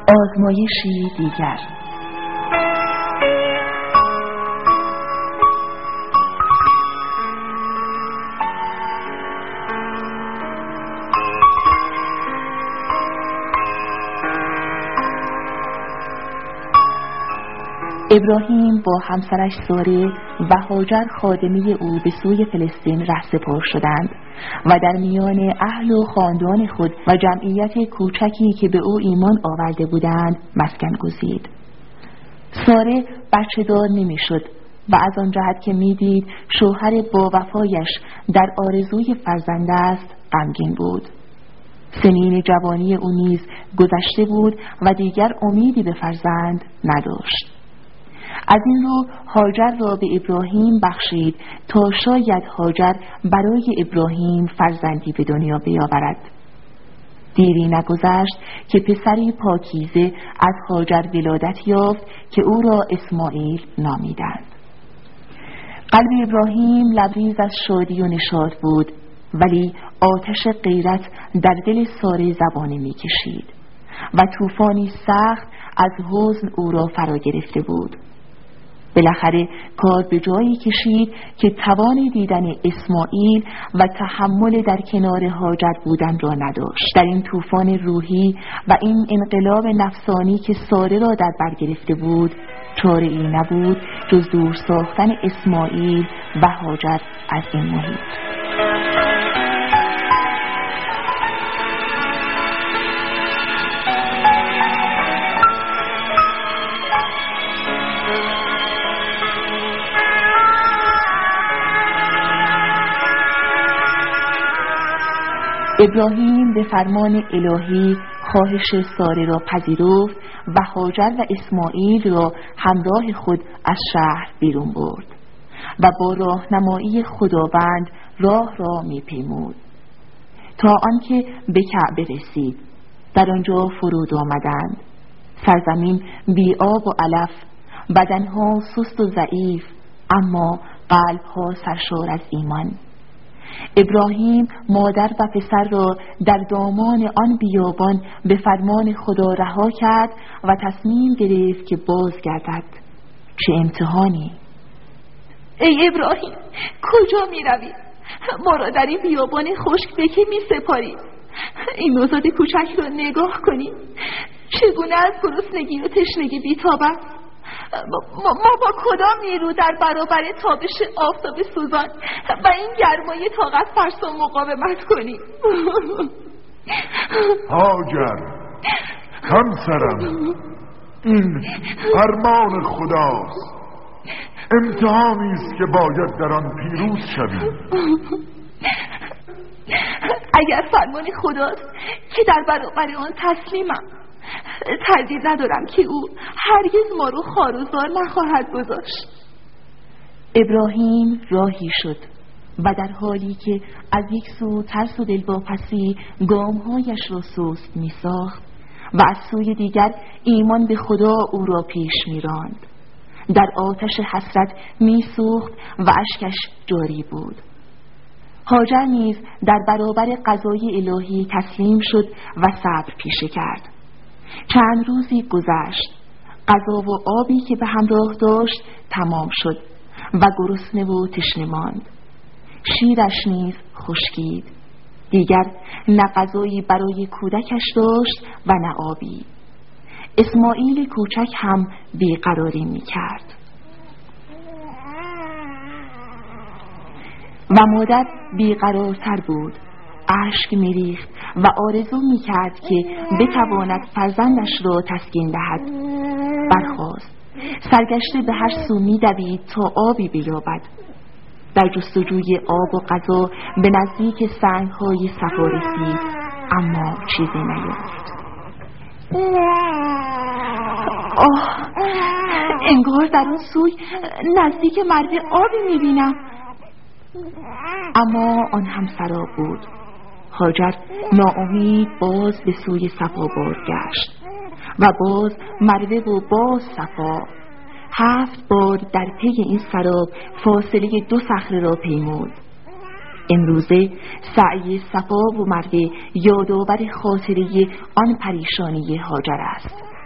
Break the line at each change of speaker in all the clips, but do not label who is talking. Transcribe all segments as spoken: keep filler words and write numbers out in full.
آزمایشی دیگر. ابراهیم با همسرش ساره و هاجر خادمه او به سوی فلسطین رهسپار شدند و در میان اهل و خاندان خود و جمعیت کوچکی که به او ایمان آورده بودند مسکن گزید. ساره بچه دار نمی شد و از آن جهت که می دید شوهر با وفایش در آرزوی فرزند است غمگین بود. سنین جوانی او نیز گذشته بود و دیگر امیدی به فرزند نداشت. از این رو هاجر را به ابراهیم بخشید تا شاید هاجر برای ابراهیم فرزندی به دنیا بیاورد. دیری نگذشت که پسری پاکیزه از هاجر ولادت یافت که او را اسماعیل نامیدند. قلب ابراهیم لبریز از شادی و نشاط بود، ولی آتش غیرت در دل ساره زبانه می کشید و طوفانی سخت از حزن او را فرا گرفته بود. بالاخره کار به جایی کشید که توان دیدن اسماعیل و تحمل در کنار هاجر بودن را نداشت. در این طوفان روحی و این انقلاب نفسانی که ساره را در بر گرفته بود، چاره ای نبود جز دور ساختن اسماعیل و هاجر از این محیط. ابراهیم به فرمان الهی خواهش ساره را پذیرفت و هاجر و اسماعیل را همراه خود از شهر بیرون برد و با راهنمایی خداوند راه را می‌پیمود تا آنکه به کعبه رسید. در آنجا فرود آمدند. سرزمین بی آب و علف، بدنها سست و ضعیف، اما قلبها سرشار از ایمان. ابراهیم مادر و پسر را در دامان آن بیابان به فرمان خدا رها کرد و تصمیم گرفت که بازگردد. چه امتحانی!
ای ابراهیم، کجا می روی؟ ما را در این بیابان خشک به که می سپاری؟ این نوزاد کوچک را نگاه کنی، چگونه از گرسنگی و تشنگی بی‌تاب است. ما, ما با کدام نیرو در برابر تابش آفتاب سوزان و این گرمای طاقت فرسا مقاومت کنیم؟
هاجر همسرم، این فرمان خداست، امتحانی است که باید در آن پیروز شویم.
اگر فرمان خداست که در برابر آن تسلیمم، تردید ندارم که او هرگز ما رو خوار و زار نخواهد گذاشت.
ابراهیم راهی شد و در حالی که از یک سو ترس و دلواپسی گامهایش را سست می ساخت و از سوی دیگر ایمان به خدا او را پیش می راند. در آتش حسرت می سوخت و اشکش جاری بود. هاجر نیز در برابر قضای الهی تسلیم شد و صبر پیشه کرد. چند روزی گذشت. غذا و آبی که به همراه داشت تمام شد و گرسنه و تشنه ماند. شیرش نیز خشکید. دیگر نه غذایی برای کودکش داشت و نه آبی. اسماعیل کوچک هم بیقراری می کرد و مادر بیقرارتر بود. اشک می‌ریخت و آرزو می‌کرد که بتواند فرزندش را تسکین دهد. برخاست، سرگشته به هر سو می‌دوید تا آبی بیابد. در جستجوی آب و غذا به نزدیک سنگ‌های صفا رسید، اما چیزی نیافت.
آه، انگار در اون سوی نزدیک مرد آبی می‌بینم،
اما آن هم سراب بود. هاجر ناامید باز به سوی صفا بازگشت و باز مروه و باز صفا. هفت بار در پی این سراب فاصله دو صخره را پیمود. امروزه سعی صفا و مروه یادآور خاطره آن پریشانی هاجر است.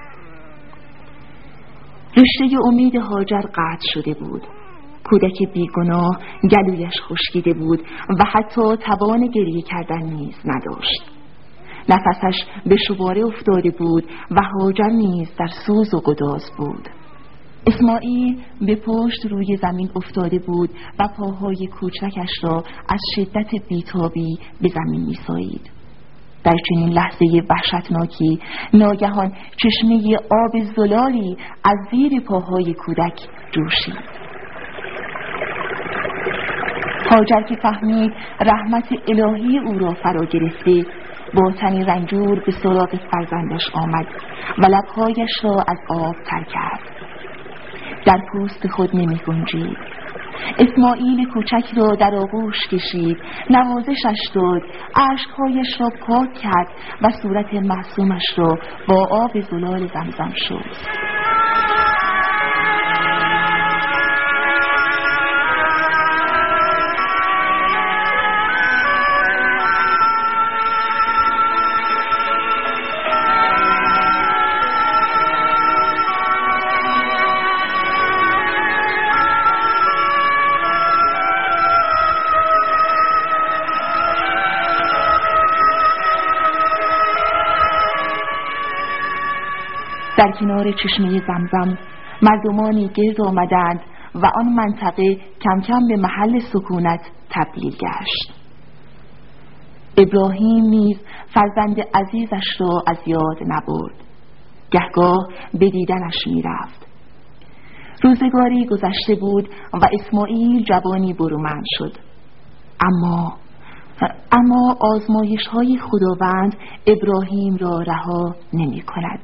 رشته امید هاجر قطع شده بود. کودک بیگناه گلویش خشکیده بود و حتی توان گریه کردن نیز نداشت. نفسش به شباره افتاده بود و هاجر نیز در سوز و گداز بود. اسماعیل به پشت روی زمین افتاده بود و پاهای کوچکش را از شدت بیتابی به زمین می‌سایید. در چنین لحظه وحشتناکی ناگهان چشمه آب زلالی از زیر پاهای کودک جوشید. هاجر که فهمید رحمت الهی او را فرا گرفته، با تنی رنجور به سراغ فرزندش آمد و لبهایش را از آب تر کرد. در پوست خود نمی گنجید. اسماعیل کوچک را در آغوش کشید، نوازشش داد، اشکهایش را پاک کرد و صورت معصومش را با آب زلال زمزم شست. در کنار چشمه زمزم مردمانی گرد آمدند و آن منطقه کم کم به محل سکونت تبدیل گشت. ابراهیم نیز فرزند عزیزش را از یاد نبرد. گهگاه به دیدنش می رفت. روزگاری گذشته بود و اسماعیل جوانی برومند شد. اما اما آزمایش های خداوند ابراهیم را رها نمی کند.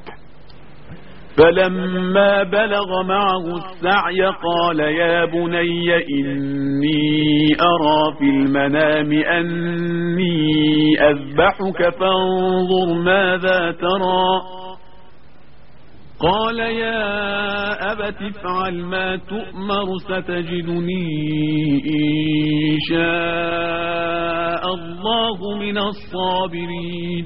فلما بلغ معه السعي قال يا بني إني أرى في المنام أني أذبحك فانظر ماذا ترى قال يا أبت افعل ما تؤمر ستجدني إن شاء الله من الصابرين.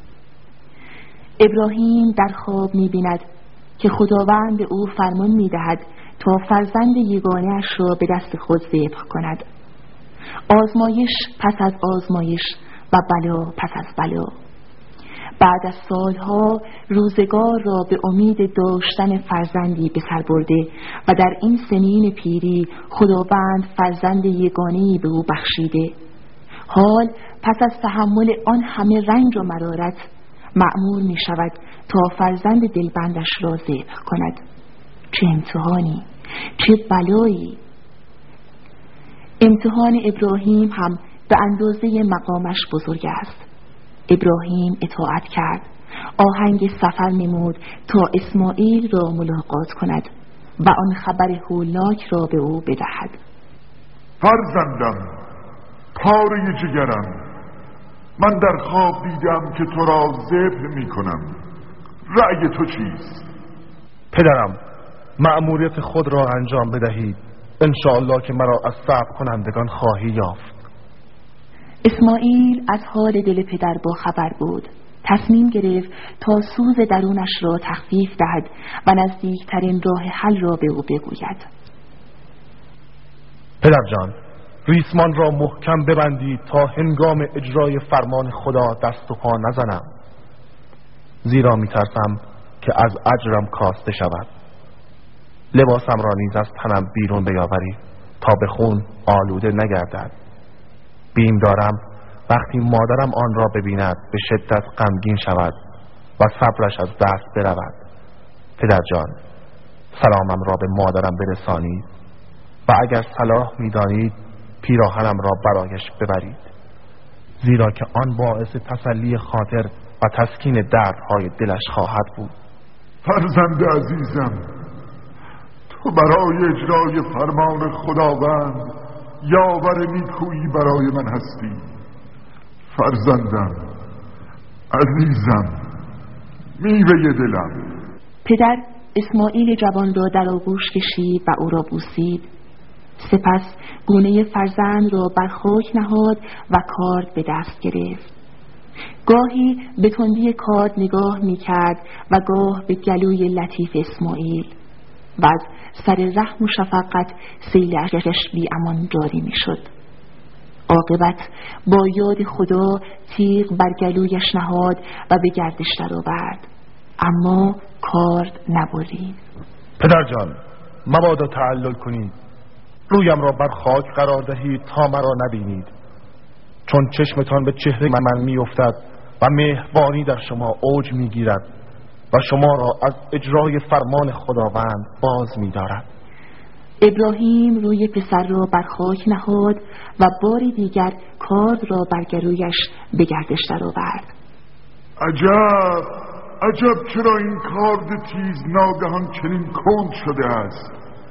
ابراهیم در خواب می‌بیند که خداوند او فرمان می‌دهد تا فرزند یگانه‌اش را به دست خود ذبح کند. آزمایش پس از آزمایش و بلا پس از بلا. بعد از سالها روزگار را به امید داشتن فرزندی به سر برده و در این سنین پیری خداوند فرزند یگانه‌ای به او بخشیده، حال پس از تحمل آن همه رنج و مرارت مأمور می شود تا فرزند دلبندش را ذبح کند. چه امتحانی، چه بلایی! امتحان ابراهیم هم به اندازه مقامش بزرگ است. ابراهیم اطاعت کرد، آهنگ سفر نمود تا اسماعیل را ملاقات کند و آن خبر هولناک را به او بدهد.
فرزندم، پاره جگرم، من در خواب دیدم که تو را ذبح می کنم. رأی تو چیست؟
پدرم، مأموریت خود را انجام بدهید، انشاءالله که مرا از صبر کنندگان خواهی یافت.
اسماعیل از حال دل پدر با خبر بود. تصمیم گرفت تا سوز درونش را تخفیف دهد و نزدیکترین راه حل را به او بگوید.
پدر جان، ریسمان را محکم ببندید تا هنگام اجرای فرمان خدا دست و پا نزنم، زیرا میترسم که از اجرم کاسته شود. لباسم را نیز از تنم بیرون بیاورید تا به خون آلوده نگردد. بیم دارم وقتی مادرم آن را ببیند به شدت غمگین شود و صبرش از دست برود. پدر جان، سلامم را به مادرم برسانید و اگر صلاح می‌دانید پیراهنم را برایش ببرید، زیرا که آن باعث تسلی خاطر و تسکین دردهای دلش خواهد بود.
فرزند عزیزم، تو برای اجرای فرمان خداوند یاور نیکویی برای من هستی. فرزندم، عزیزم، میوه دلم.
پدر اسماعیل جوان را در آغوش کشید و او را بوسید. سپس گونه فرزند را بر خاک نهاد و کارد به دست گرفت. گاهی به تندی کارد نگاه می کرد و گاه به گلوی لطیف اسماعیل. و از سر رحم و شفقت سیل اشکش بی امان جاری می شد. عاقبت با یاد خدا تیغ بر گلویش نهاد و به گردش در آورد، اما کارد نبرید.
پدر جان، مبادا تعلل کنید، رویم را بر خاک قرار دهید تا مرا نبینید، چون چشمتان به چهره من می افتد و مهربانی در شما اوج می گیرد و شما را از اجرای فرمان خداوند باز می دارد.
ابراهیم روی پسر را بر خاک نهاد و بار دیگر کارد را بر گلویش به گردش در آورد.
عجب عجب چرا این کارد تیز ناگهان چنین کند شده است؟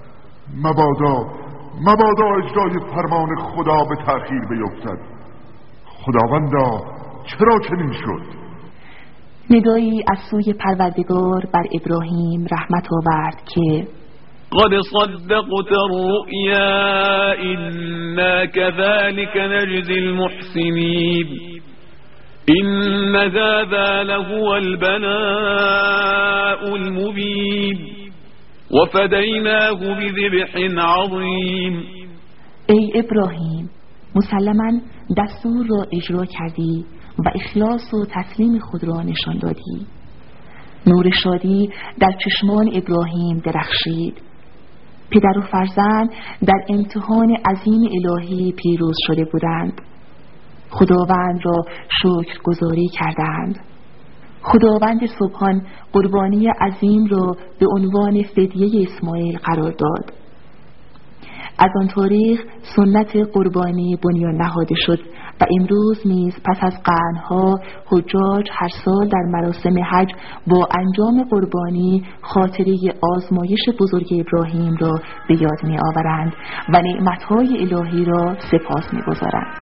مبادا مبادا اجرای فرمان خدا به تأخیر بیفتد. خداوندا چرا چنین شد؟
ندایی از سوی پروردگار بر ابراهیم رحمت آورد که
قد صدقت الرؤيا إنا كذلك نجزي المحسنين إن هذا لهو البلاء المبين وفديناه بذبح عظيم.
ای ابراهیم، مسلماً دستور را اجرا کردی و اخلاص و تسلیم خود را نشان دادی. نور شادی در چشمان ابراهیم درخشید. پدر و فرزند در امتحان عظیم الهی پیروز شده بودند. خداوند را شکرگزاری کردند. خداوند سبحان قربانی عظیم را به عنوان فدیه اسماعیل قرار داد. از آن طریق سنت قربانی بنیان نهاده شد و امروز نیز پس از قرنها حجاج هر سال در مراسم حج با انجام قربانی خاطره آزمایش بزرگ ابراهیم را به یاد می آورند و نعمتهای الهی را سپاس می گذارند.